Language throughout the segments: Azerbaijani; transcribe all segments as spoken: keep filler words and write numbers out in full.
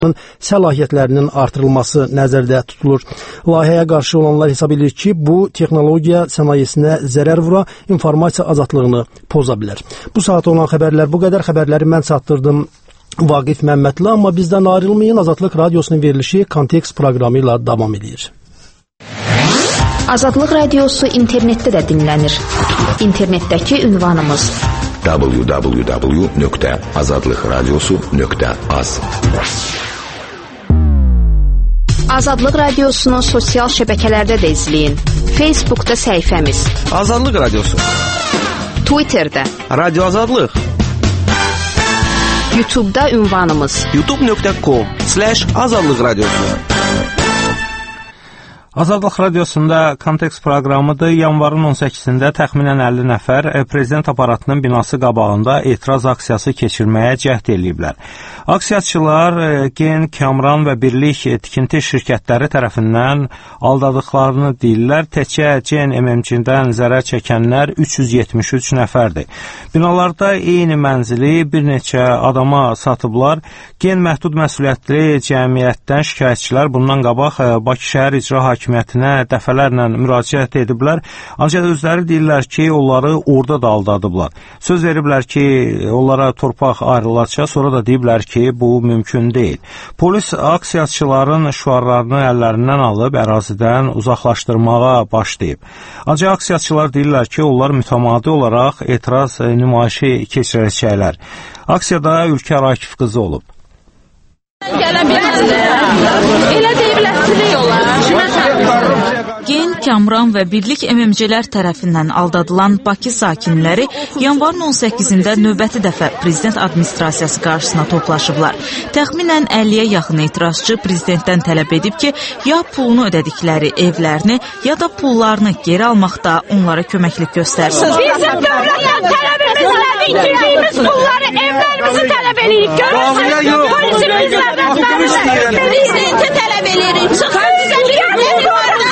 səlahiyyətlərinin artırılması nəzərdə tutulur. Layihəyə qarşı olanlar hesab edir ki, bu texnologiya sənayesinə zərər vura, informasiya azadlığını poza bilər. Bu saat olan xəbərlər bu qədər. Xəbərləri mən çatdırdım Vaqif Məmmədli, amma bizdən ayrılmayın. Azadlıq Radiosunun verilişi Kontekst proqramı ilə davam edir. Azadlıq Radiosu internetdə də dinlənir. İnternetdəki ünvanımız w w w nöqtə azadlıq radiosu nöqtə az. Azadlıq Radiosunu sosial şəbəkələrdə də izləyin. Facebookda səhifəmiz Azadlıq Radiosu, Twitterdə Radio Azadlıq, YouTube'da ünvanımız youtube nöqtə com slash azadlıq radiosu. Azadlıq Radiosunda Kontekst proqramıdır. Yanvarın on səkkizində təxminən əlli nəfər prezident aparatının binası qabağında etiraz aksiyası keçirməyə cəhd ediblər. Aksiyaçılar Gen, Kamran və Birlik tikinti şirkətləri tərəfindən aldadıqlarını deyirlər. Təkcə Gen M M C-dən zərər çəkənlər üç yüz yetmiş üç nəfərdir. Binalarda eyni mənzili bir neçə adama satıblar. Gen məhdud məsuliyyətli cəmiyyətdən şikayətçilər bundan qabaq Bakı şəhər icra hakimiyyətinə dəfələrlə müraciət ediblər. Ancaq özləri deyirlər ki, onları orada da aldadıblar. Söz veriblər ki, onlara torpaq ayrılacaq, sonra da deyiblər ki, bu mümkün deyil. Polis aksiyaçıların şüarlarını əllərindən alıb ərazidən uzaqlaşdırmağa başlayıb. Ancaq aksiyaçılar deyirlər ki, onlar mütəmadi olaraq etiraz nümayişi keçirəcəklər. Aksiyada Ülkər Akif qızı olub. Gələ bilməzlər. Elə deyiblər olar. Gen, Kamran və Birlik M M C-lər tərəfindən aldadılan Bakı sakinləri yanvarın on səkkizində növbəti dəfə prezident administrasiyası qarşısına toplaşıblar. Təxminən əlliyə yaxın etirazçı prezidentdən tələb edib ki, ya pulunu ödədikləri evlərini, ya da pullarını geri almaqda onlara köməklik göstərsin. Bizim dövlətdən tələb edirik ki, evimiz pulları, evlərimizi tələb edirik. Görürsünüz, polisimizlərdən prezidenti tələb edirik. Çıxın bizə bir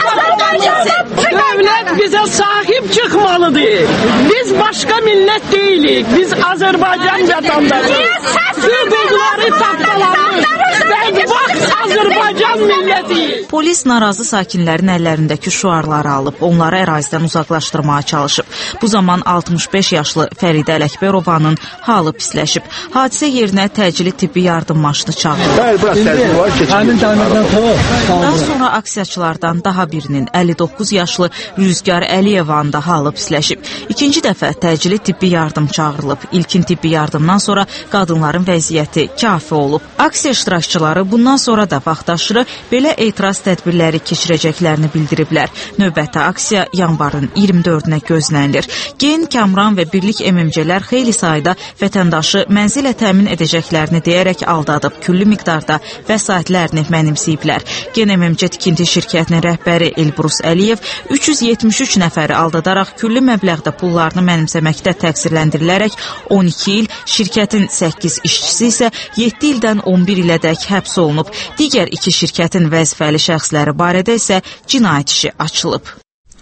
Dövlət bizə sahib çıxmalıdır. Biz başqa millət deyilik. Biz Azərbaycan vətəndaşıyıq. Hüquqları tapdalanır. Və vaxt Azərbaycan millətiyik. Polis narazı sakinlərin əllərindəki şüarları alıb, onları ərazidən uzaqlaşdırmağa çalışıb. Bu zaman altmış beş yaşlı Fəridə Ələkbərovanın halı pisləşib. Hadisə yerinə təcili tibbi yardım maşını çağırılıb. Daha sonra aksiyaçılardan daha birinin əlli doqquz yaşlı Rüzgar Əliyevanın da halı pisləşib. İkinci dəfə təcili tibbi yardım çağırılıb. İlkin tibbi yardımdan sonra qadınların vəziyyəti kafi olub. Aksiya iştirakçıları bundan sonra da vaxtaşırı belə etiraz tədbirləri keçirəcəklərini bildiriblər. Növbəti aksiya yanvarın iyirmi dördünə gözlənilir. Gen, Kamran və Birlik M M C-lər xeyli sayda vətəndaşı mənzilə təmin edəcəklərini deyərək aldadıb, külli miqdarda vəsaitlərini mənimsəyiblər. Gen M M C tikinti şirkətinin rəhbəri Elbrus Əliyev üç yüz yetmiş üç nəfəri aldadaraq külli məbləğdə pullarını mənimsəməkdə təqsirləndirilərək on iki il, şirkətin səkkiz işçisi isə yeddi ildən on bir ilədək həbs olunub. Digər iki şirkətin vəzifəli şəxsləri barədə isə cinayət işi açılıb.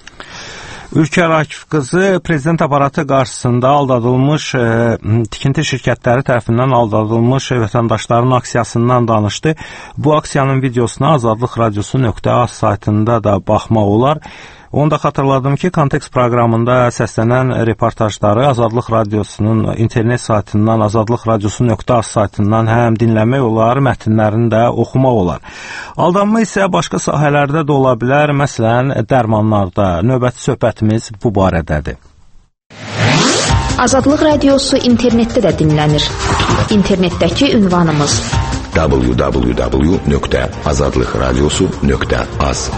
Ülkər Akif qızı prezident aparatı qarşısında aldadılmış e, tikinti şirkətləri tərəfindən aldadılmış vətəndaşların aksiyasından danışdı. Bu aksiyanın videosuna azadlıq radiosu nöqtə az saytında da baxmaq olar. Onu da xatırladım ki, Kontekst proqramında səslənən reportajları Azadlıq Radiosunun internet saytından, azadlıq radiosu nöqtə az saytından həm dinləmək olar, mətnlərini də oxumaq olar. Aldanma isə başqa sahələrdə də ola bilər, məsələn, dərmanlarda. Növbəti söhbətimiz bu barədədir. Azadlıq Radiosu internetdə də dinlənir. İnternetdəki ünvanımız w w w nöqtə azadlıq radiosu nöqtə az.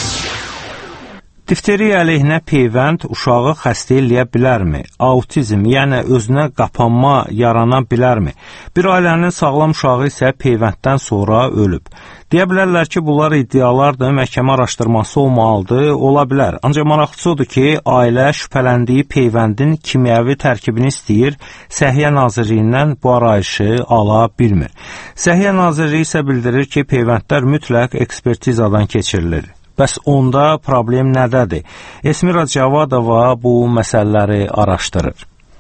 Difteriya əleyhinə peyvənd uşağı xəstə eləyə bilərmi? Autizm, yəni özünə qapanma yarana bilərmi? Bir ailənin sağlam uşağı isə peyvənddən sonra ölüb. Deyə bilərlər ki, bunlar iddialardır, məhkəmə araşdırması olmalıdır, ola bilər. Ancaq maraqlısı odur ki, ailə şübhələndiyi peyvəndin kimyəvi tərkibini istəyir, Səhiyyə Nazirliyindən bu arayışı ala bilmir. Səhiyyə Nazirliyi isə bildirir ki, peyvəndlər mütləq ekspertizadan keçirilir. Bəs onda problem nədədir? Esmira Cavadova bu məsələləri araşdırır.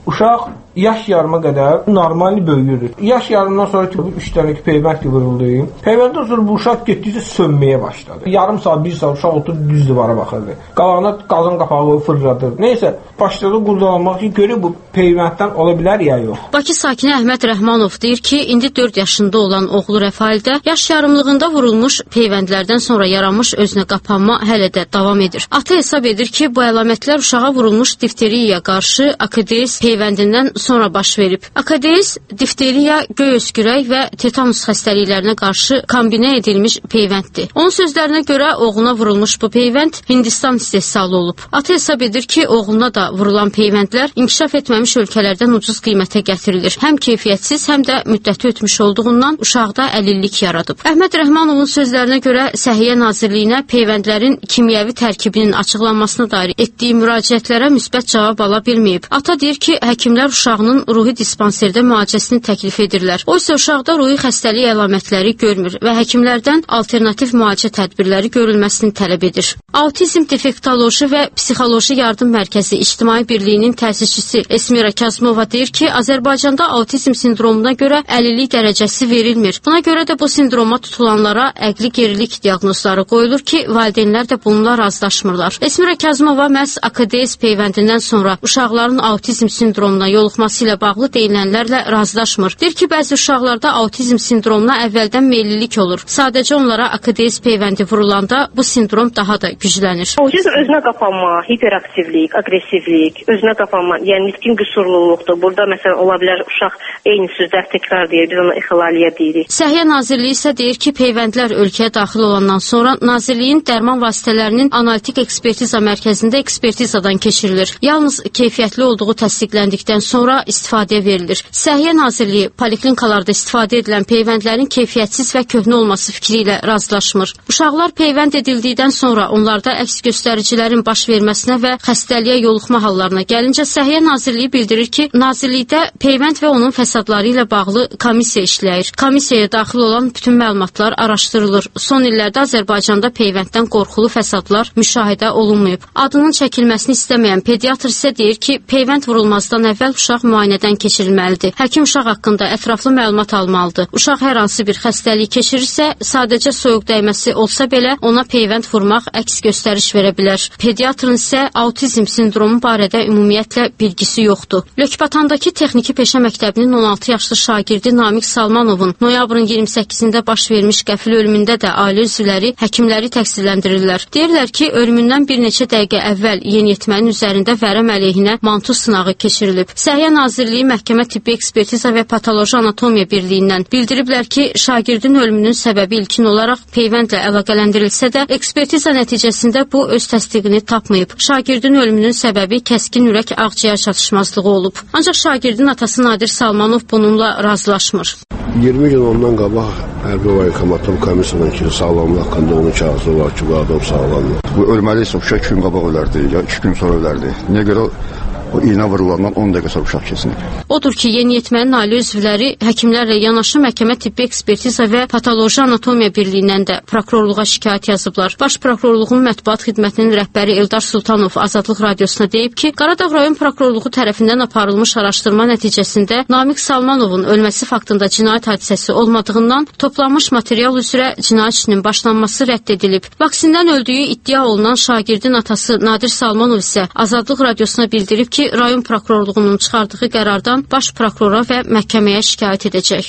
uşaq yaş yarıma qədər normal böyüyür. Yaş yarımdan sonra ki, üç dənə ki, peyvənd vuruldu. Peyvəndən sonra bu uşaq getdikcə sönməyə başladı. Yarım saat, bir saat uşaq oturub düz divara baxırdı. Qalağına qazan qapağı fırladı. Neysə, başladı qurdalanmaq ki, görür bu peyvənddən ola bilər ya yox. Bakı sakini Əhməd Rəhmanov deyir ki, indi dörd yaşında olan oğlu Rəfaildə yaş yarımlığında vurulmuş peyvəndlərdən sonra yaranmış özünə qapanma hələ də davam edir. Ata hesab edir ki, bu əlamətlər uşağa vurulmuş difteriyaya qarşı A K D S peyvəndindən sonra baş verib. A K D S difteriya, göy öskürək və tetanus xəstəliklərinə qarşı kombinə edilmiş peyvənddir. Onun sözlərinə görə oğluna vurulmuş bu peyvənd Hindistan istehsalı olub. Ata hesab edir ki, oğluna da vurulan peyvəndlər inkişaf etməmiş ölkələrdən ucuz qiymətə gətirilir. Həm keyfiyyətsiz, həm də müddəti ötmüş olduğundan uşaqda əlillik yaradıb. Əhməd Rəhmanovun sözlərinə görə Səhiyyə Nazirliyinə peyvəndlərin kimyəvi tərkibinin açıqlanmasına dair etdiyi müraciətlərə müsbət cavab ala bilməyib. Ata deyir ki, həkimlər uşağının ruhi dispanserdə müalicəsini təklif edirlər. O isə uşaqda ruhi xəstəlik əlamətləri görmür və həkimlərdən alternativ müalicə tədbirləri görülməsini tələb edir. Autizm Defektoloji və Psixoloji Yardım Mərkəzi İctimai Birliyinin təsisçisi Esmira Kazımova deyir ki, Azərbaycanda autizm sindromuna görə əlillik dərəcəsi verilmir. Buna görə də bu sindroma tutulanlara əqli gerilik diaqnozları qoyulur ki, valideynlər də bununla razılaşmırlar. Esmira Kazımova məhz A K D S peyvəndindən sonra uşaqların autizm sindromuna yoluxması ilə bağlı deyilənlərlə razılaşmır. Deyir ki, bəzi uşaqlarda autizm sindromuna əvvəldən meyillilik olur. Sadəcə onlara A K D S peyvəndi vurulanda bu sindrom daha da güclənir. Autizm özünə qapanma, hiperaktivlik, aqressivlik, özünə qapanma, yəni nitqin qüsurluluqdur. Burada məsələn ola bilər uşaq eyni sözlər təkrar deyir, biz ona ixlaliyyə deyirik. Səhiyyə Nazirliyi isə deyir ki, peyvəndlər ölkəyə daxil olandan sonra Nazirliyin dərman vasitələrinin analitik ekspertiza mərkəzində ekspertizadan keçirilir. Yalnız keyfiyyətli olduğu təsdiqləndikdən sonra istifadəyə verilir. Səhiyyə Nazirliyi poliklinikalarda istifadə edilən peyvəndlərin keyfiyyətsiz və köhnə olması fikri ilə razılaşmır. Uşaqlar peyvənd edildikdən sonra onlarda əks göstəricilərin baş verməsinə və xəstəliyə yoluxma hallarına gəlincə Səhiyyə Nazirliyi bildirir ki, Nazirlikdə peyvənd və onun fəsadları ilə bağlı komissiya işləyir. Komissiyaya daxil olan bütün məlumatlar araşdırılır. Son illərdə Azərbaycanda peyvənddən qorxulu fəsadlar müşahidə olunmayıb. Adının çəkilməsini istəməyən pediatr isə deyir ki, peyvənd vurulmazdan əvvəl uşaq müayinədən keçirilməlidir. Həkim uşaq haqqında ətraflı məlumat almalıdır. Uşaq hər hansı bir xəstəlik keçirirsə, sadəcə soyuq dəyməsi olsa belə ona peyvənd vurmaq əks göstəriş verə bilər. Pediatrın isə autizm sindromu barədə ümumiyyətlə bilgisi yoxdur. Lökbatandakı Texniki Peşə Məktəbinin on altı yaşlı şagirdi Namiq Salmanovun noyabrın iyirmi səkkizində baş vermiş qəfil ölümündə də ailə üzvləri həkimləri təqsirləndirirlər. Deyirlər ki, ölümündən bir neçə dəqiqə əvvəl yeniyetmənin üzərində vərəm əleyhinə mantu sınağı keçirilib. Səhiyyə Nazirliyi Məhkəmə Tibbi Ekspertiza və Patoloji Anatomiya Birliyindən bildiriblər ki, şagirdin ölümünün səbəbi ilkin olaraq peyvəndlə əlaqələndirilsə də, ekspertiza nəticəsində bu öz təsdiqini tapmayıb. Şagirdin ölümünün səbəbi kəskin ürək ağciyər çatışmazlığı olub. Ancaq şagirdin atası Nadir Salmanov bununla razılaşmır. iyirmi gün ondan qabaq hərbi vaykomatın komissiyadan ki, sağlamlıq haqqında onun kağızı var ki, bu adam sağlamlıq. Bu ölməli isə uşaq iki gün qabaq ölərdi, ya iki gün sonra ölərdi. Niyə görə o iynə vurulandan on dəqiqə sonra uşaq kesinib. Odur ki, yeniyetmənin ailə üzvləri həkimlərlə yanaşı Məhkəmə Tibbi Ekspertiza və Patoloji Anatomiya Birliyindən də prokurorluğa şikayət yazıblar. Baş prokurorluğun mətbuat xidmətinin rəhbəri Eldar Sultanov Azadlıq Radiosuna deyib ki, Qaradağ rayon prokurorluğu tərəfindən aparılmış araşdırma nəticəsində Namiq Salmanovun ölməsi faktında cinayət hadisəsi olmadığından toplanmış material üzrə cinayət işinin başlanması rədd edilib. Vaksindən öldüyü iddia olunan şagirdin atası Nadir Salmanov isə Azadlıq Radiosuna bildirib ki, rayon prokurorluğunun çıxardığı qərardan baş prokurora və məhkəməyə şikayət edəcək.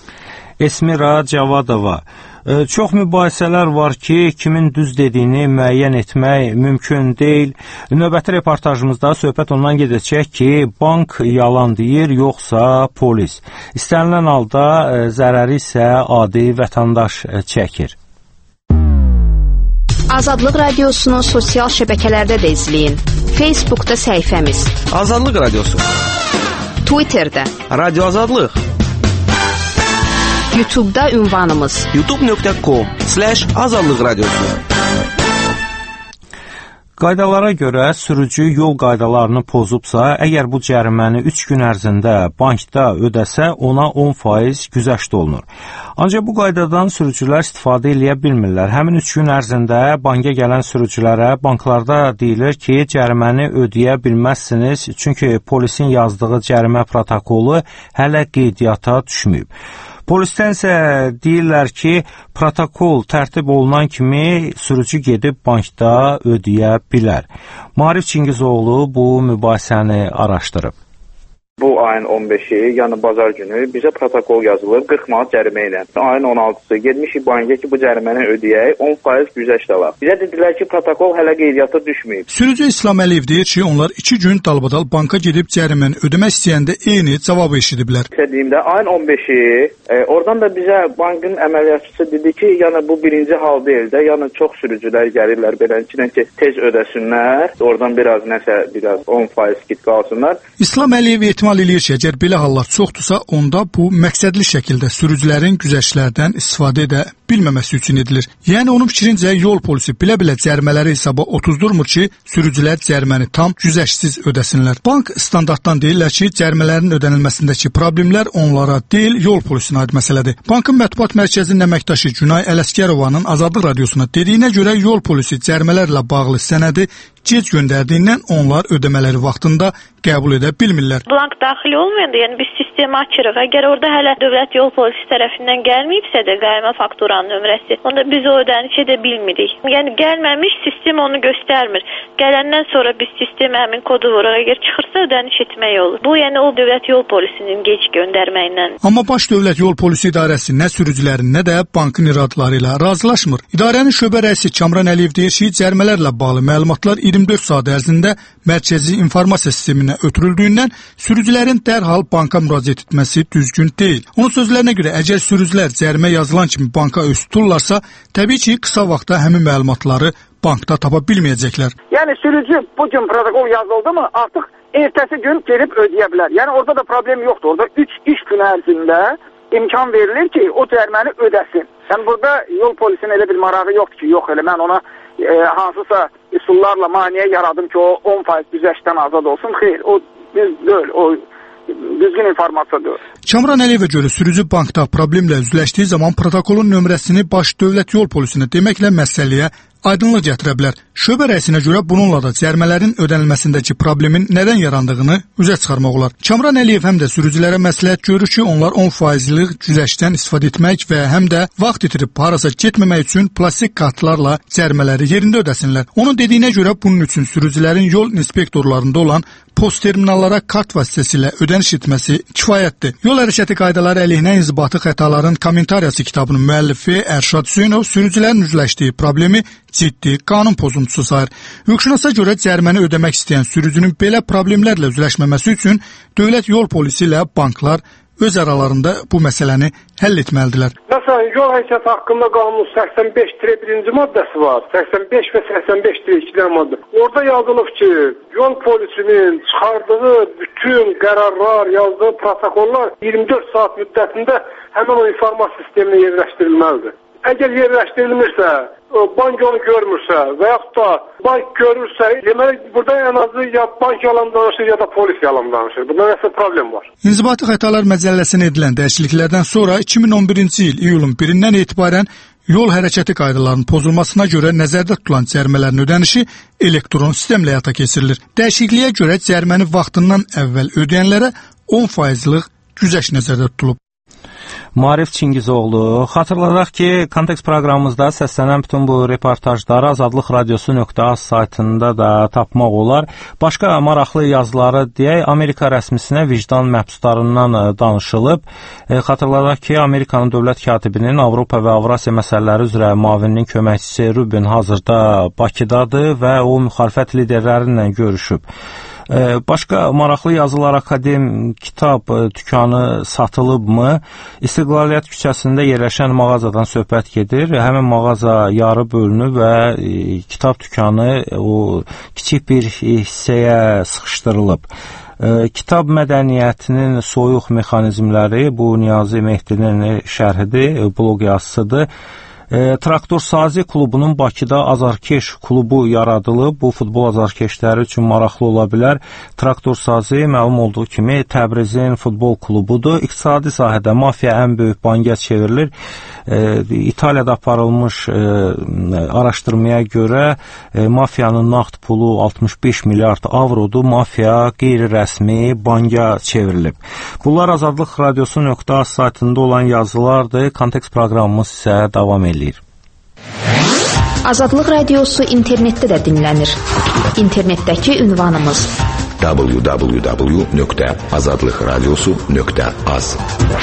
Esmira Cavadova. Çox mübahisələr var ki, kimin düz dediyini müəyyən etmək mümkün deyil. Növbəti reportajımızda söhbət ondan gedəcək ki, bank yalan deyir, yoxsa polis. İstənilən halda zərəri isə adi vətəndaş çəkir. Azadlıq Radiosunu sosial şəbəkələrdə də izləyin. Facebookda səhifəmiz Azadlıq Radiosu, Twitterdə Radio Azadlıq, YouTube'da ünvanımız youtube nöqtə com slash azadlıq radiosu. Qaydalara görə sürücü yol qaydalarını pozubsa, əgər bu cəriməni üç gün ərzində bankda ödəsə, ona on faiz güzəşt olunur. Ancaq bu qaydadan sürücülər istifadə edə bilmirlər. Həmin üç gün ərzində banka gələn sürücülərə banklarda deyilir ki, cəriməni ödəyə bilməzsiniz, çünki polisin yazdığı cərimə protokolu hələ qeydiyyata düşməyib. Polisdən isə deyirlər ki, protokol tərtib olunan kimi sürücü gedib bankda ödəyə bilər. Maarif Çingizoğlu bu mübahisəni araşdırıb. Bu ayın on beşi, yəni bazar günü bizə protokol yazılır qırx manat cərimə ilə. Ayın on altısı getmişik bankaya ki, bu cəriməni ödəyək, on faiz güzəşt alaq. Bizə dedilər ki, protokol hələ qeydiyyata düşməyib. Sürücü İslam Əliyev deyir ki, onlar iki gün dalbadal banka gedib cəriməni ödəmək istəyəndə eyni cavabı eşidiblər. Dediyimdə ayın on beşi, e, oradan da bizə bankın əməliyyatçısı dedi ki, yəni bu birinci hal deyil də, yəni çox sürücülər gəlirlər beləliklə ki, tez ödəsinlər, oradan biraz nəsə, biraz on faiz skit qalsınlar. İslam Əliyev ehtimal eləyir ki, əgər belə hallar çoxdursa, onda bu məqsədli şəkildə sürücülərin güzəştlərdən istifadə edə bilməməsi üçün edilir. Yəni onun fikrincə yol polisi bilə-bilə cərimələri hesaba otuzdurmur ki, sürücülər cəriməni tam güzəştsiz ödəsinlər. Bank standartdan deyirlər ki, cərimələrin ödənilməsindəki problemlər onlara deyil, yol polisinə aid məsələdir. Bankın mətbuat mərkəzinin əməkdaşı Günay Ələskərovanın Azadlıq radiosuna dediyinə görə yol polisi cərimələrlə bağlı sənədi gec göndərdiyindən onlar ödəmələri vaxtında qəbul edə bilmirlər. Blank daxil olmayanda, yəni biz sistemi açırıq. Əgər orada hələ dövlət yol polisi tərəfindən gəlməyibsə də qaymə fakturanın nömrəsi, onda biz o ödəniş edə bilmirik. Yəni gəlməmiş sistem onu göstərmir. Gələndən sonra biz sistemə həmin kodu vuruq. Əgər çıxırsa ödəniş etmək olur. Bu yəni o dövlət yol polisinin gec göndərməyindən. Amma baş dövlət yol polisi idarəsi nə sürücülərin, nə də bankın iradları ilə razılaşmır. İdarənin şöbə rəisi Kamran Əliyev deyir ki, cərimələrlə bağlı məlumatlar iyirmi dörd saat ərzində mərkəzi informasiya sisteminə ötürüldüyündən sürücülərin dərhal banka müraciət etməsi düzgün deyil. Onun sözlərinə görə, əgər sürücülər cərimə yazılan kimi banka üz tuturlarsa, təbii ki, qısa vaxtda həmin məlumatları bankda tapa bilməyəcəklər. Yəni sürücü bu gün protokol yazıldı mı, artıq ertəsi gün gelib ödəyə bilər. Yəni orada da problem yoxdur. Orada üç iş günü ərzində imkan verilir ki, o cəriməni ödəsin. Yəni burada yol polisinin elə bir marağı yoxdur ki, yox elə mən ona e, hansısa üsullarla maniyə yaradım ki, o on faiz güzəştdən azad olsun. Xeyr, o biz deyil, o düzgün informasiyadır. Kamran Əliyevə görə sürücü bankda problemlə üzləşdiyi zaman protokolun nömrəsini baş dövlət yol polisinə deməklə məsələyə aydınlıq gətirə bilər. Şöbə rəisinə görə bununla da cərimələrin ödənilməsindəki problemin nədən yarandığını üzə çıxarmaq olar. Kamran Əliyev həm də sürücülərə məsləhət görür ki, onlar on faizlik güzəştdən istifadə etmək və həm də vaxt itirib harasa getməmək üçün plastik kartlarla cərimələri yerində ödəsinlər. Onun dediyinə görə bunun üçün sürücülərin yol inspektorlarında olan post terminallara kart vasitəsilə ödəniş etməsi kifayətdir. Yol hərəkəti qaydaları əleyhinə inzibati xətaların kommentariyası kitabının müəllifi Ərşad Hüseynov sürücülərin üzləşdiyi problemi ciddi qanun pozuntusu sayır. Hüquqşünasa görə cəriməni ödəmək istəyən sürücünün belə problemlərlə üzləşməməsi üçün dövlət yol polisi ilə banklar öz aralarında bu məsələni həll etməlidirlər. Məsələn, yol hərəkəti haqqında qanunun səksən beş birinci maddəsi var. səksən beş və səksən beş ikinci maddə. Orada yazılıb ki, yol polisinin çıxardığı bütün qərarlar, yazdığı protokollar iyirmi dörd saat müddətində həmin o informasiya sisteminə yerləşdirilməlidir. Əgər yerləşdirilmirsə, bank onu görmürsə və yaxud da bank görürsə, deməli burada ən azı ya bank yalan danışır ya da polis yalan danışır. Bunda nəsə problem var. İnzibati xətalar məcəlləsinə edilən dəyişikliklərdən sonra iki min on birinci il iyulun birindən etibarən yol hərəkəti qaydalarının pozulmasına görə nəzərdə tutulan cərimələrin ödənişi elektron sistemlə həyata keçirilir. Dəyişikliyə görə cəriməni vaxtından əvvəl ödəyənlərə on faizlik güzəşt nəzərdə tutulub. Maarif Çingizoğlu. Xatırladaq ki, Kontekst proqramımızda səslənən bütün bu reportajları azadlıq radiosu nöqtə az saytında da tapmaq olar. Başqa maraqlı yazıları deyək, Amerika rəsmisinə vicdan məhbuslarından danışılıb. E, xatırladaq ki, Amerikanın dövlət katibinin Avropa və Avrasiya məsələləri üzrə müavininin köməkçisi Ruben hazırda Bakıdadır və o müxalifət liderləri ilə görüşüb. Başqa maraqlı yazılar Akadem kitab dükanı satılıbmı? İstiqlaliyyət küçəsində yerləşən mağazadan söhbət gedir. Həmin mağaza yarı bölünüb və e, kitab dükanı o kiçik bir hissəyə sıxışdırılıb. E, kitab mədəniyyətinin soyuq mexanizmləri bu Niyazi Mehdinin şərhidir, bloq yazısıdır. E, Traktorsazi klubunun Bakıda azarkeş klubu yaradılıb. Bu futbol azarkeşləri üçün maraqlı ola bilər. Traktorsazi məlum olduğu kimi Təbrizin futbol klubudur. İqtisadi sahədə mafiya ən böyük bankə çevrilir. E, İtaliyada aparılmış e, araşdırmaya görə e, mafiyanın nağd pulu altmış beş milyard avrodur. Mafiya qeyri-rəsmi bankə çevrilib. Bunlar Azadlıq Radiosu nöqtə az saytında olan yazılardır. Kontekst proqramımız isə davam edir. Azadlıq Radiosu internetdə də dinlənir. İnternetdəki ünvanımız w w w nöqtə azadlıq radiosu nöqtə az.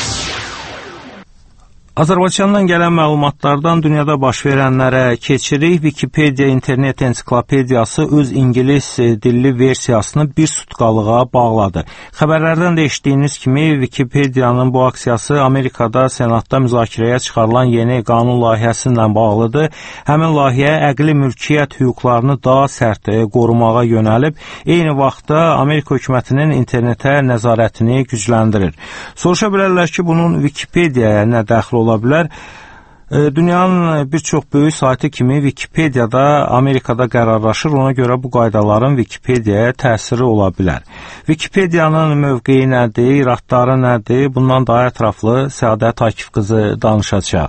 Azərbaycandan gələn məlumatlardan dünyada baş verənlərə keçirik. Wikipedia internet ensiklopediyası öz ingilis dilli versiyasını bir sutkalığa bağladı. Xəbərlərdən də eşitdiyiniz kimi Wikipedia'nın bu aksiyası Amerikada Senatda müzakirəyə çıxarılan yeni qanun layihəsi ilə bağlıdır. Həmin layihə əqli mülkiyyət hüquqlarını daha sərt qorumağa yönəlib, eyni vaxtda Amerika hökumətinin internetə nəzarətini gücləndirir. Soruşa bilərlər ki, bunun Wikipedia'ya nə dəxli ola bilər? Dünyanın bir çox böyük saytı kimi Wikipedia'da Amerikada qərarlaşır, ona görə bu qaydaların Wikipedia'ya təsiri ola bilər. Wikipedia'nın mövqeyi nədir, iradları nədir? Bundan daha ətraflı Səadət Akif qızı danışacaq.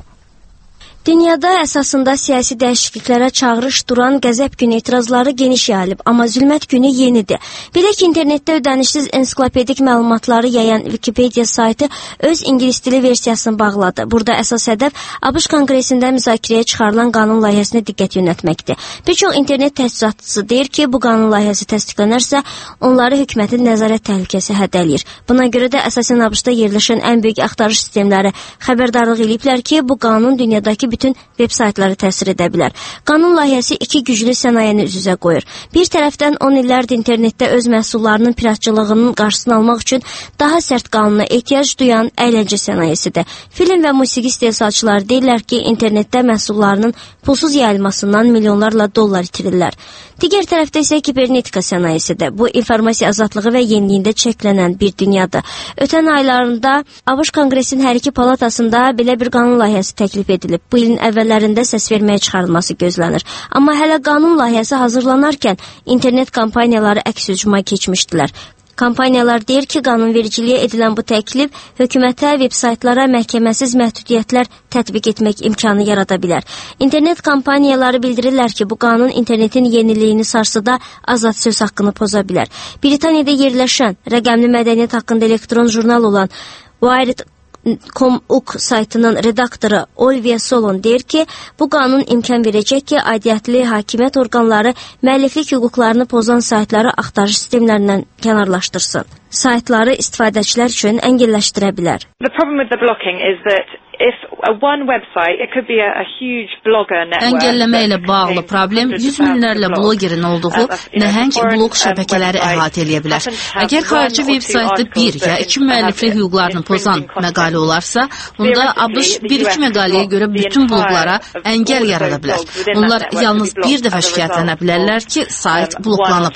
Dünyada əsasında siyasi dəyişikliklərə çağırış duran qəzəb günü etirazları geniş yayılıb, amma zülmət günü yenidir. Belə ki, internetdə ödənişsiz ensiklopedik məlumatları yayan Wikipedia saytı öz ingilis dili versiyasını bağladı. Burada əsas hədəf ABŞ Konqresində müzakirəyə çıxarılan qanun layihəsinə diqqət yönəltməkdir. Bir çox internet təchizatçısı deyir ki, bu qanun layihəsi təsdiqlənərsə, onları hökumətin nəzarət təhlükəsi hədələyir. Buna görə də əsasən ABŞ-da yerləşən ən böyük axtarış sistemləri xəbərdarlıq ediblər ki, bu qanun dünyadakı bütün veb saytları təsir edə bilər. Qanun layihəsi iki güclü sənayeni üz-üzə qoyur. Bir tərəfdən on illərdir internetdə öz məhsullarının piratçılığının qarşısını almaq üçün daha sərt qanuna ehtiyac duyan əyləncə sənayesidir. Film və musiqi istehsalçıları deyirlər ki, internetdə məhsullarının pulsuz yayılmasından milyonlarla dollar itirirlər. Digər tərəfdə isə kibernetika sənayesidir. Bu, informasiya azadlığı və yeniliyində çəklənən bir dünyadır. Ötən aylarında ABŞ Konqresinin hər iki palatasında belə bir qanun layihəsi təklif edilib. Bu ilin əvvəllərində səs verməyə çıxarılması gözlənir. Amma hələ qanun layihəsi hazırlanarkən internet kampaniyaları əks hücuma keçmişdilər. Kampaniyalar deyir ki, qanunvericiliyə edilən bu təklif hökumətə, veb saytlara məhkəməsiz məhdudiyyətlər tətbiq etmək imkanı yarada bilər. İnternet kampaniyaları bildirirlər ki, bu qanun internetin yeniliyini sarsıda azad söz haqqını poza bilər. Britaniyada yerləşən rəqəmli mədəniyyət haqqında elektron jurnal olan Wired nöqtə com saytının redaktoru Olivia Solon deyir ki, bu qanun imkan verəcək ki, aidiyyətli hakimiyyət orqanları müəlliflik hüquqlarını pozan saytları axtarış sistemlərindən kənarlaşdırsın. Saytları istifadəçilər üçün əngəlləşdirə bilər. The problem with the blocking is that if one website, it could be a, a huge blogger network. Əngəlləmə ilə bağlı problem yüz minlərlə blogerin olduğu nəhəng blog şəbəkələri əhatə edə bilər. Əgər xarici veb saytı bir ya iki müəlliflik hüquqlarını pozan məqalə olarsa, onda ABŞ bir-iki məqaləyə görə bütün bloqlara əngəl yarada bilər. Onlar yalnız bir dəfə şikayətlənə bilərlər ki, sayt bloklanıb.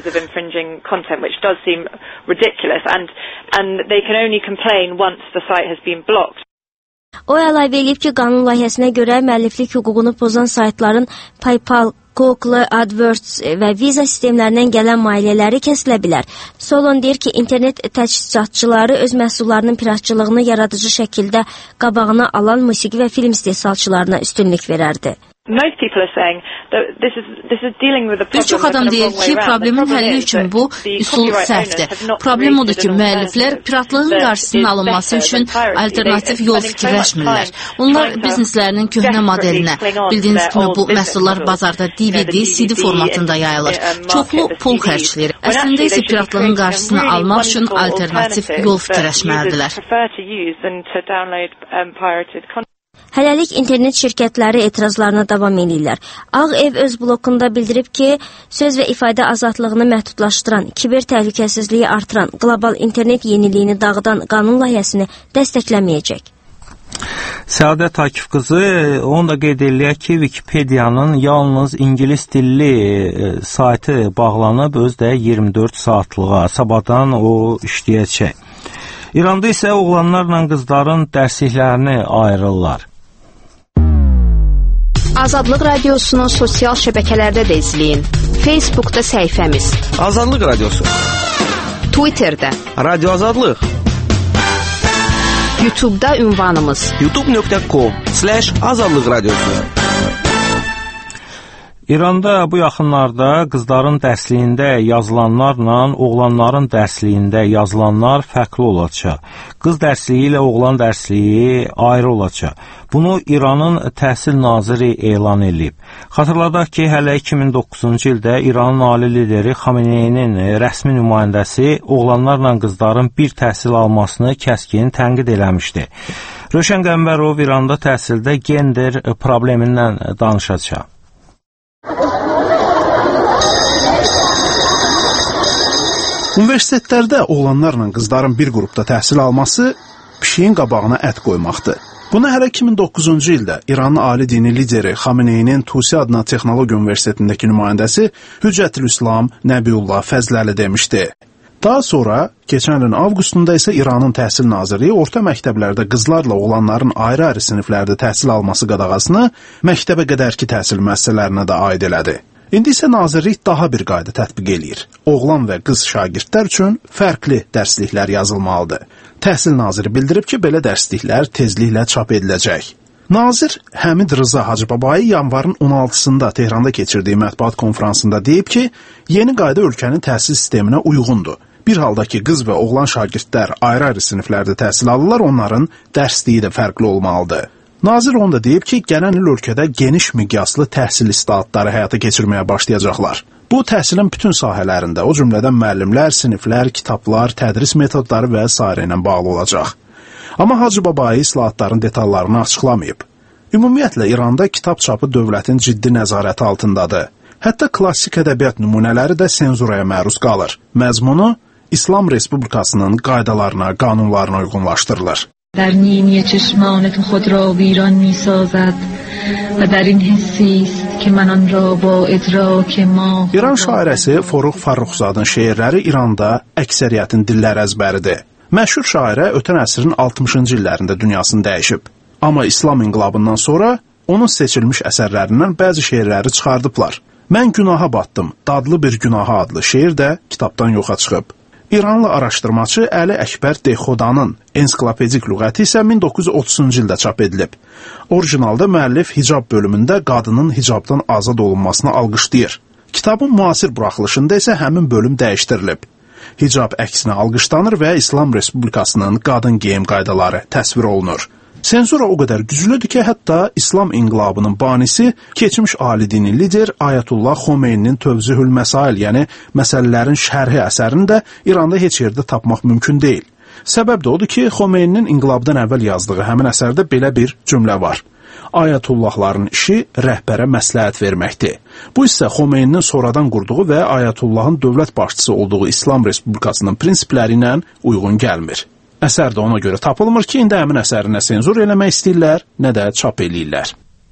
And, and they can only complain once the site has been blocked. O əlavə edib ki, qanun layihəsinə görə müəlliflik hüququnu pozan saytların PayPal, Google, AdWords və Visa sistemlərindən gələn maliyyələri kəsilə bilər. Solon deyir ki, internet təchizatçıları öz məhsullarının piratçılığını yaradıcı şəkildə qabağına alan musiqi və film istehsalçılarına üstünlük verərdi. Most people are saying that this is this is dealing with a problem. Bir çox adam deyir ki, problemin həlli üçün bu üsul səhvdir. Problem odur ki, müəlliflər piratlığın qarşısının alınması üçün alternativ yol fikirləşmirlər. Onlar bizneslərinin köhnə modelinə, bildiyiniz kimi bu məhsullar bazarda D V D, C D formatında yayılır. Çoxlu pul xərcləyir. Əslində isə piratlığın qarşısını almaq üçün alternativ yol fikirləşməlidirlər. Hələlik internet şirkətləri etirazlarına davam edirlər. Ağ Ev öz blokunda bildirib ki, söz və ifadə azadlığını məhdudlaşdıran, kiber təhlükəsizliyi artıran, qlobal internet yeniliyini dağıdan qanun layihəsini dəstəkləməyəcək. Səadət Akif qızı, onu da qeyd eləyək ki, Wikipedia'nın yalnız ingilis dilli saytı bağlanıb, öz də iyirmi dörd saatlığa, sabahdan o işləyəcək. İranda isə oğlanlarla qızların dərsliklərini ayırırlar. Azadlıq Radiosunu sosial şəbəkələrdə də izləyin. Facebookda səhifəmiz Azadlıq Radiosu, Twitterdə Radio Azadlıq, YouTube'da ünvanımız youtube nöqtə com slash azadlıq radiosu. İranda bu yaxınlarda qızların dərsliyində yazılanlarla oğlanların dərsliyində yazılanlar fərqli olacaq. Qız dərsliyi ilə oğlan dərsliyi ayrı olacaq. Bunu İranın Təhsil Naziri elan edib. Xatırladaq ki, hələ iki min doqquzuncu ildə İranın ali lideri Xameneyinin rəsmi nümayəndəsi oğlanlarla qızların bir təhsil almasını kəskin tənqid eləmişdi. Rövşən Qəmbərov İranda təhsildə gender problemindən danışacaq. Universitetlərdə oğlanlarla qızların bir qrupda təhsil alması pişiyin qabağına ət qoymaqdır. Bunu hələ iki min doqquzuncu ildə İranın ali dini lideri Xameneyinin Tusi adına Texnologiya Universitetindəki nümayəndəsi Hüccətül-İslam Nəbiyullah Fəzləli demişdi. Daha sonra, keçən ilin avqustunda isə İranın Təhsil Nazirliyi orta məktəblərdə qızlarla oğlanların ayrı-ayrı siniflərdə təhsil alması qadağasını məktəbə qədərki təhsil müəssisələrinə də aid elədi. İndi isə nazirlik daha bir qayda tətbiq eləyir. Oğlan və qız şagirdlər üçün fərqli dərsliklər yazılmalıdır. Təhsil naziri bildirib ki, belə dərsliklər tezliklə çap ediləcək. Nazir Həmid Rıza Hacıbabayi yanvarın on altısında Tehranda keçirdiyi mətbuat konfransında deyib ki, yeni qayda ölkənin təhsil sisteminə uyğundur. Bir halda ki, qız və oğlan şagirdlər ayrı-ayrı siniflərdə təhsil alırlar, onların dərsliyi də fərqli olmalıdır. Nazir onu da deyib ki, gələn il ölkədə geniş miqyaslı təhsil islahatları həyata keçirməyə başlayacaqlar. Bu, təhsilin bütün sahələrində, o cümlədən müəllimlər, siniflər, kitablar, tədris metodları və s. ilə bağlı olacaq. Amma Hacıbabayi islahatların detallarını açıqlamayıb. Ümumiyyətlə, İranda kitab çapı dövlətin ciddi nəzarəti altındadır. Hətta klassik ədəbiyyat nümunələri də senzuraya məruz qalır. Məzmunu İslam Respublikasının qaydalarına, qanunlarına uyğunlaşdırılır. در نیمی چشمان تو خود را ویران می سازد و در این حسی است که من آن را با ادراک ما. İran şairəsi Foruq Farruxzadın şeirləri İranda əksəriyyətin dillər əzbəridir. Məşhur şairə ötən əsrin altmışıncı illərində dünyasını dəyişib. Amma İslam inqilabından sonra onun seçilmiş əsərlərindən bəzi şeirləri çıxardıblar. Mən günaha batdım, dadlı bir günaha adlı şeir də kitabdan yoxa çıxıb. İranlı araşdırmaçı Əli Əkbər Dexodanın ensiklopedik lüğəti isə min doqquz yüz otuzuncu ildə çap edilib. Orijinalda müəllif hicab bölümündə qadının hicabdan azad olunmasını alqışlayır. Kitabın müasir buraxılışında isə həmin bölüm dəyişdirilib. Hicab əksinə alqışlanır və İslam Respublikasının qadın geyim qaydaları təsvir olunur. Senzura o qədər güclüdür ki, hətta İslam inqilabının banisi keçmiş ali dini lider Ayətullah Xomeyninin Tövzihül Məsail, yəni məsələlərin şərhi əsərini də İranda heç yerdə tapmaq mümkün deyil. Səbəb də odur ki, Xomeyninin inqilabdan əvvəl yazdığı həmin əsərdə belə bir cümlə var. Ayətullahların işi rəhbərə məsləhət verməkdir. Bu isə Xomeyninin sonradan qurduğu və Ayətullahın dövlət başçısı olduğu İslam Respublikasının prinsipləri ilə uyğun gəlmir. Əsər də ona görə tapılmır ki, indi həmin əsəri nə senzur eləmək istəyirlər, nə də çap eləyirlər.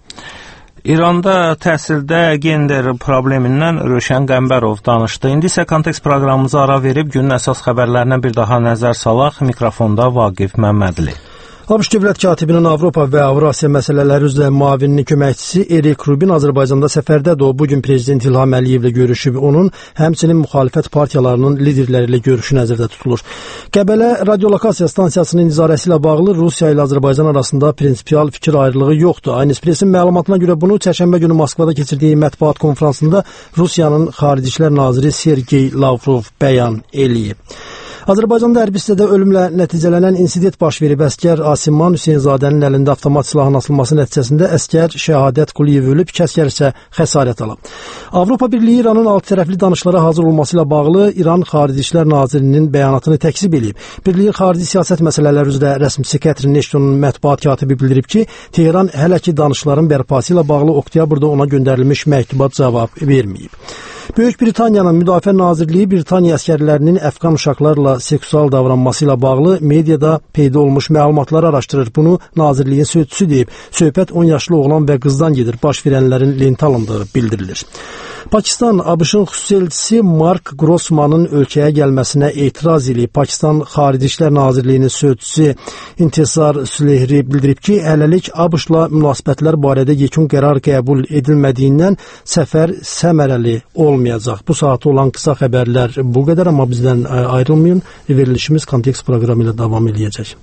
İranda təhsildə gender problemindən Rövşən Qəmbərov danışdı. İndi isə kontekst proqramımıza ara verib günün əsas xəbərlərinə bir daha nəzər salaq. Mikrofonda Vaqif Məmmədli. ABŞ dövlət katibinin Avropa və Avrasiya məsələləri üzrə müavininin köməkçisi Erik Rubin Azərbaycanda səfərdədir. O, bugün Prezident İlham Əliyevlə görüşüb. Onun həmçinin müxalifət partiyalarının liderləri ilə görüşü nəzərdə tutulur. Qəbələ radiolokasiya stansiyasının idarəsi ilə bağlı Rusiya ilə Azərbaycan arasında prinsipial fikir ayrılığı yoxdur. Aynı Expressin məlumatına görə bunu çərşənbə günü Moskvada keçirdiyi mətbuat konfransında Rusiyanın Xarici İşlər naziri Sergey Lavrov bəyan eləyib. Azərbaycanda hərbi hissədə ölümlə nəticələnən insident baş verib. Əskər Asiman Hüseynzadənin əlində avtomat silahın asılması nəticəsində əskər Şəhadət Quliyev ölüb, iki əskər isə xəsarət alıb. Avropa Birliyi İranın alt tərəfli danışıqlara hazır olması ilə bağlı İran Xarici İşlər Nazirinin bəyanatını təkzib edib. Birliyin xarici siyasət məsələləri üzrə rəsmisi Catherine Ashtonun mətbuat katibi bildirib ki, Tehran hələ ki danışıqların bərpası ilə bağlı oktyabrda ona göndərilmiş məktuba cavab verməyib. Böyük Britaniyanın Müdafiə Nazirliyi Britaniya əsgərlərinin əfqan uşaqlarla seksual davranması ilə bağlı mediada peyda olmuş məlumatları araşdırır. Bunu nazirliyin sözçüsü deyib. Söhbət on yaşlı oğlan və qızdan gedir. Baş verənlərin lentə alındığı bildirilir. Pakistan ABŞ-ın xüsusi elçisi Mark Grossmanın ölkəyə gəlməsinə etiraz edib. Pakistan Xarici İşlər Nazirliyinin sözçüsü İntisar Süleyhri bildirib ki, hələlik ABŞ-la münasibətlər barədə yekun qərar qəbul edilmədiyindən səfər səmərəli olmayacaq. Bu saata olan qısa xəbərlər bu qədər, amma bizdən ayrılmayın. Verilişimiz Kontekst proqramı ilə davam edəcək.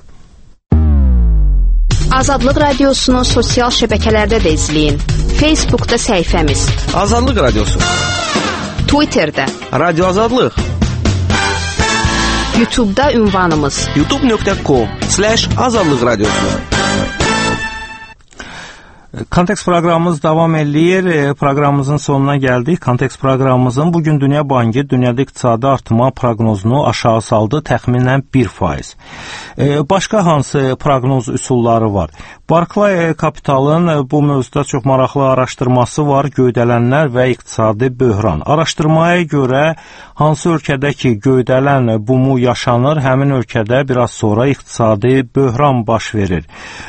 Azadlıq Radiosunu sosial şəbəkələrdə də izləyin. Facebookda səhifəmiz Azadlıq Radiosu, Twitterdə Radio Azadlıq, YouTube'da ünvanımız youtube nöqtə com slash azadlıq radiosu. Kontekst proqramımız davam edir. Proqramımızın sonuna gəldik. Kontekst proqramımızın bugün Dünya Bankı dünyada iqtisadi artıma proqnozunu aşağı saldı, təxminən bir faiz. Başqa hansı proqnoz üsulları var? Barclay Capitalın bu mövzuda çox maraqlı araşdırması var. Göydələnlər və iqtisadi böhran. Araşdırmaya görə hansı ölkədə ki göydələn bumu yaşanır, həmin ölkədə biraz sonra iqtisadi böhran baş verir.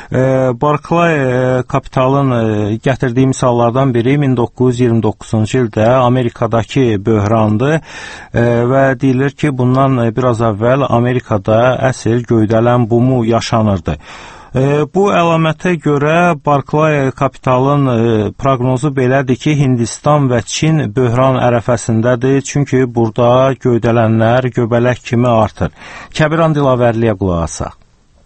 Barclay Capitalın gətirdiyi misallardan biri min doqquz yüz iyirmi doqquzuncu ildə Amerikadakı böhrandır və deyilir ki, bundan biraz əvvəl Amerikada əsl göydələn bumu yaşanırdı. Bu əlamətə görə Barclay Capitalın proqnozu belədir ki, Hindistan və Çin böhran ərəfəsindədir, çünki burada göydələnlər göbələk kimi artır. Kəbiran Dilavərliyə qulaq asaq.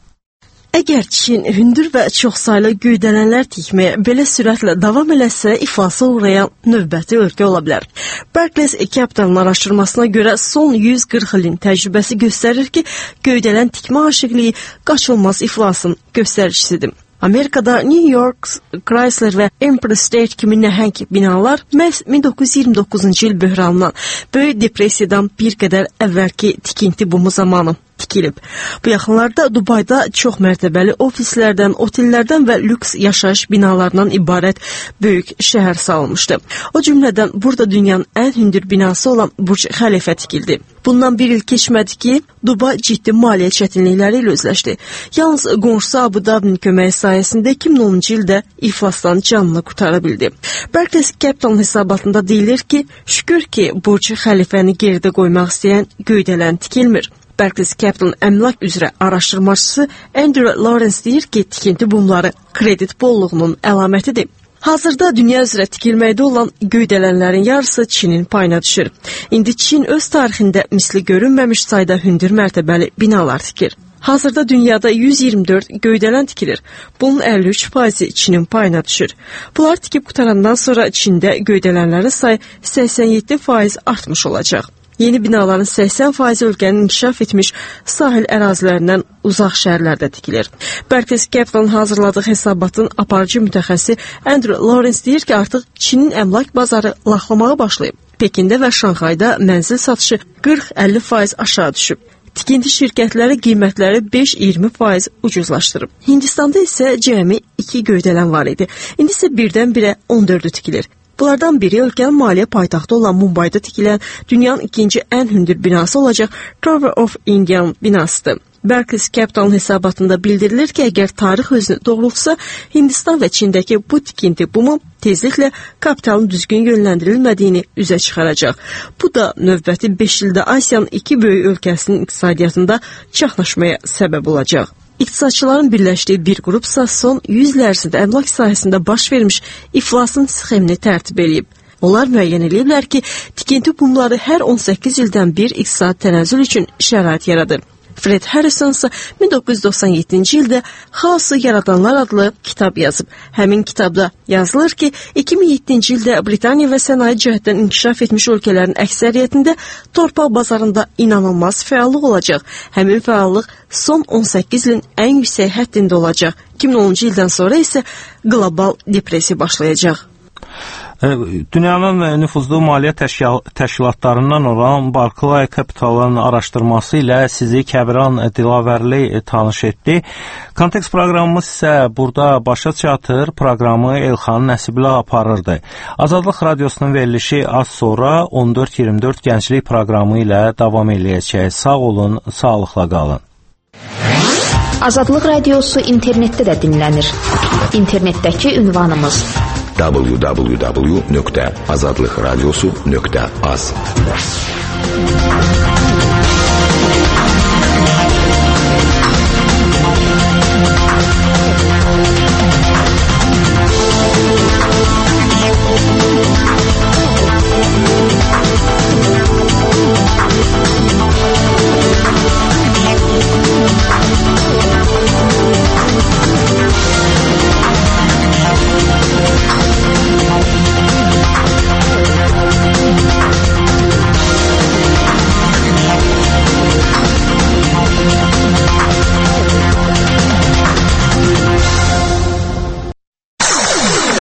Əgər Çin hündür və çoxsaylı göydələnlər tikməyə belə sürətlə davam eləsə, iflasa uğrayan növbəti ölkə ola bilər. Barclays Capital'ın araşdırmasına görə son yüz qırx ilin təcrübəsi göstərir ki, göydələn tikmə aşıqlığı qaçılmaz iflasın göstəricisidir. Amerikada New York, Chrysler və Empire State kimi nəhəng binalar məhz min doqquz yüz iyirmi doqquzuncu il böhranından, böyük depressiyadan bir qədər əvvəlki tikinti bumu zamanı tikilib. Bu yaxınlarda Dubayda çox mərtəbəli ofislərdən, otellərdən və lüks yaşayış binalarından ibarət böyük şəhər salınmışdı. O cümlədən burada dünyanın ən hündür binası olan Burj Xəlifə tikildi. Bundan bir il keçmədi ki, Dubay ciddi maliyyə çətinlikləri ilə üzləşdi. Yalnız qonşusu Abu Dhabi'nin köməyi sayəsində iki min onuncu ildə iflasdan canını qurtara bildi. Barclays Capital'ın hesabatında deyilir ki, şükür ki, Burj Xəlifəni geridə qoymaq istəyən göydələn tikilmir. Barclays Capital'ın əmlak üzrə araşdırmacısı Andrew Lawrence deyir ki, tikinti bumları kredit bolluğunun əlamətidir. Hazırda dünya üzrə tikilməkdə olan göydələnlərin yarısı Çinin payına düşür. İndi Çin öz tarixində misli görünməmiş sayda hündür mərtəbəli binalar tikir. Hazırda dünyada yüz iyirmi dörd göydələn tikilir. Bunun əlli üç faizi Çinin payına düşür. Bunlar tikib qutarandan sonra Çində göydələnlərin sayı səksən yeddi faiz artmış olacaq. Yeni binaların səksən faizi ölkənin inkişaf etmiş sahil ərazilərindən uzaq şəhərlərdə tikilir. Barclays Capital'ın hazırladığı hesabatın aparıcı mütəxəssisi Andrew Lawrence deyir ki, artıq Çinin əmlak bazarı laxlamağa başlayıb. Pekində və Şanxayda mənzil satışı qırx əlli faiz aşağı düşüb. Tikinti şirkətləri qiymətləri beş iyirmi faiz ucuzlaşdırıb. Hindistanda isə cəmi iki göydələn var idi. İndi isə birdən-birə on dördü tikilir. Bunlardan biri ölkənin maliyyə paytaxtı olan Mumbayda tikilən dünyanın ikinci ən hündür binası olacaq Tower of India'nın binasıdır. Barclays Capital'ın hesabatında bildirilir ki, əgər tarix özünü doğrultsa, Hindistan və Çindəki bu tikinti bumu tezliklə kapitalın düzgün yönləndirilmədiyini üzə çıxaracaq. Bu da növbəti beş ildə Asiyanın iki böyük ölkəsinin iqtisadiyyatında çaxnaşmaya səbəb olacaq. İqtisadçıların birləşdiyi bir qrupsa son yüz il ərzində əmlak sahəsində baş vermiş iflasın sxemini tərtib edib. Onlar müəyyən ediblər ki, tikinti bumları hər on səkkiz ildən bir iqtisadi tənəzzül üçün şərait yaradır. Fred Harrison ise min doqquz yüz doxsan yeddinci ildə Xaosu Yaradanlar adlı kitab yazıb. Həmin kitabda yazılır ki, iki min yeddinci ildə Britaniya və sənaye cəhətdən inkişaf etmiş ölkələrin əksəriyyətində torpaq bazarında inanılmaz fəallıq olacaq. Həmin fəallıq son on səkkiz ilin ən yüksək həddində olacaq. iki min onuncu ildən sonra isə qlobal depressiya başlayacaq. Dünyanın nüfuzlu maliyyə təşkilatlarından olan Barclay Capital'ın araşdırması ilə sizi Kəbran Dilavərli tanış etdi. Kontekst proqramımız isə burada başa çatır. Proqramı Elxan Nəsibli aparırdı. Azadlıq Radiosunun verilişi az sonra on dörd iyirmi dörd Gənclik proqramı ilə davam eləyəcək. Sağ olun, sağlıqla qalın. Azadlıq Radiosu internetdə də dinlənir. İnternetdəki ünvanımız w w w nöqtə azadlıq radiosu nöqtə az.